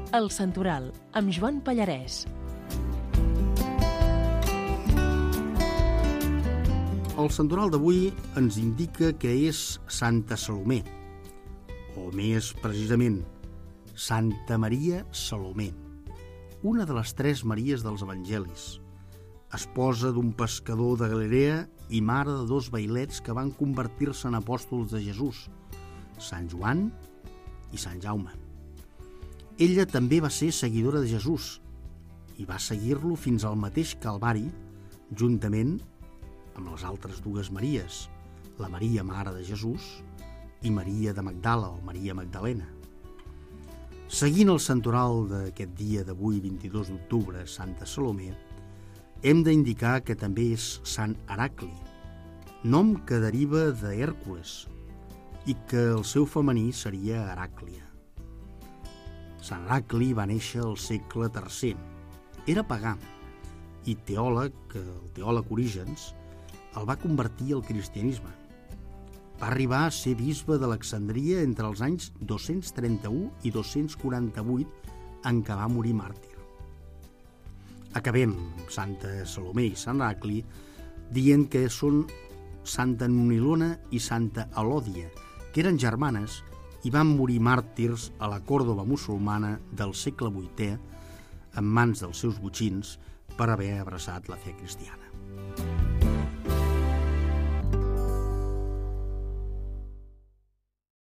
El Santoral, amb Joan Pallarès. El santoral d'avui ens indica que és Santa Salomé, o més precisament, Santa Maria Salomé, una de les 3 Maries dels Evangelis, esposa d'un pescador de Galilea i mare de 2 vailets que van convertir-se en apòstols de Jesús, Sant Joan i Sant Jaume. Ella també va ser seguidora de Jesús i va seguir-lo fins al mateix Calvari, juntament amb les altres 2 Maries, la Maria mare de Jesús i Maria de Magdala o Maria Magdalena. Seguint el santoral d'aquest dia d'avui, 22 d'octubre, Santa Salomé, hem d'indicar que també és Sant Heracli, nom que deriva d'Hèrcules i que el seu femení seria Heràclia. Sant Heracli va néixer al segle III. Era pagà i el teòleg Orígens el va convertir al cristianisme. Va arribar a ser bisbe d'Alexandria entre els anys 231 i 248, en què va morir màrtir. Acabem Santa Salomé i Sant Heracli dient que són Santa Nonilona i Santa Elòdia, que eren germanes i van morir màrtirs a la Còrdova musulmana del segle VIII en mans dels seus botxins per haver abraçat la fe cristiana.